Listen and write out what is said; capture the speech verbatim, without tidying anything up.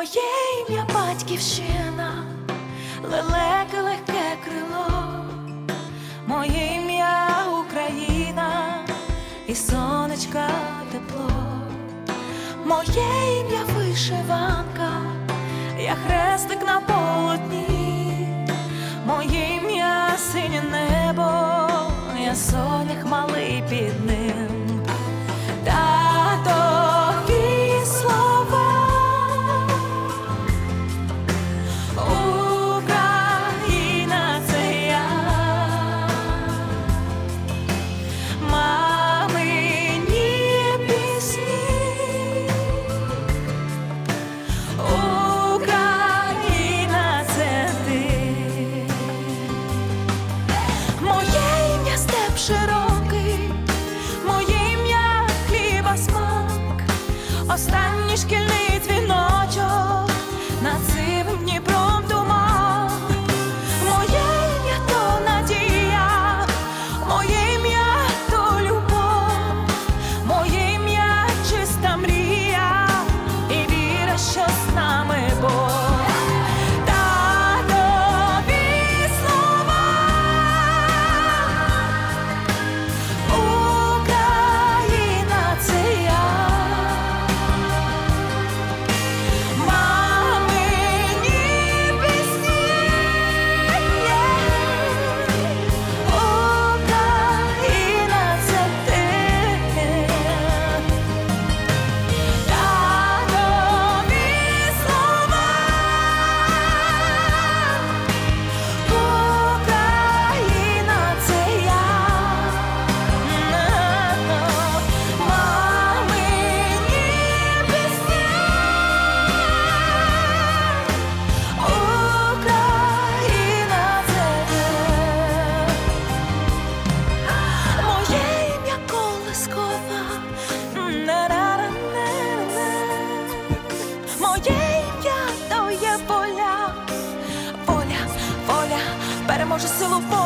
Моє ім'я батьківщина, лелеки легке крило, моє ім'я Україна і сонечка тепло, моє ім'я вишиванка, я хрестик на полотні, моє ім'я синє небо, я сонях малий під ним. Татові слова, Україна — це я, мамині пісні, Україна — це ти. Моє ім'я степ широкий, моє ім'я хліба смак, останній шкільний дзвіночок над сивим Дніпром туман. Моє ім'я то надія, моє ім'я то любов, моє ім'я чиста мрія і віра, що з нами Бог. Татові слова, Україна — це я, мамині пісні, Україна — це ти. Татові слова, Україна — це я, мамині пісні, Україна — це ти. Моє ім'я колискова, на-на-на-на-на. Моє ім'я то є воля, воля, воля переможе силу волі.